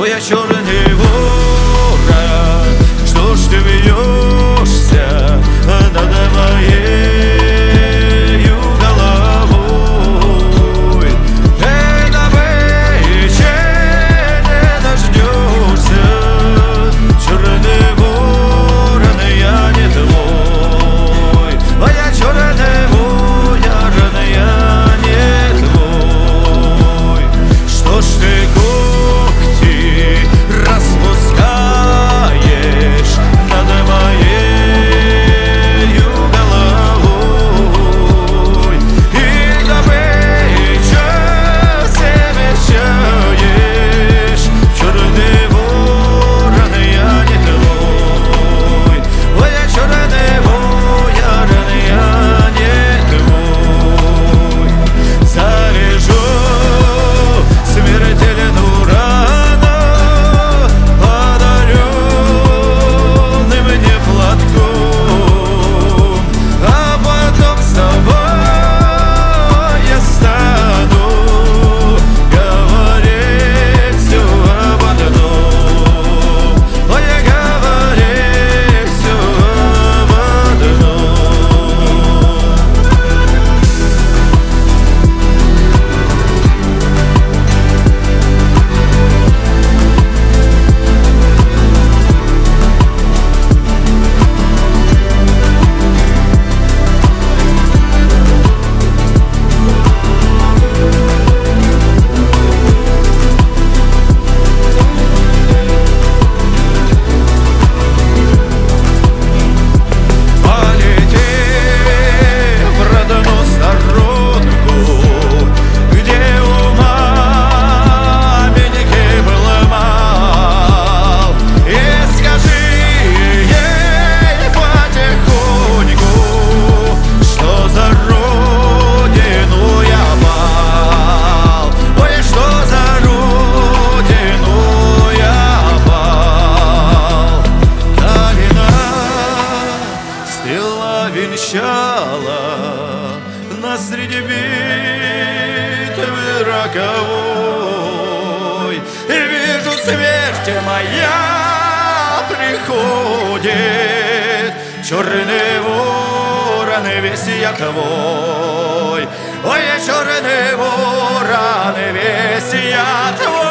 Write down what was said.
Ой, я черный ворон, что ж ты вьешься над моею головой? Это вечер не дождешься, черный ворон, я не твой. Ой, я черный ворон, я не твой. Что ж ты распускаешь над моею головой, и добычу обещаешь, черный ворон, я не твой. Ой, я черный ворон, я не твой. Завяжу смертельную рану подаренным мне платком, а потом с тобой я стану говорить все об одном. Ой, я говорить все об одном. Венчала нас среди битвы роковой, и вижу, смерть моя приходит, черный ворон, весь я твой. Ой, черный ворон, весь я твой.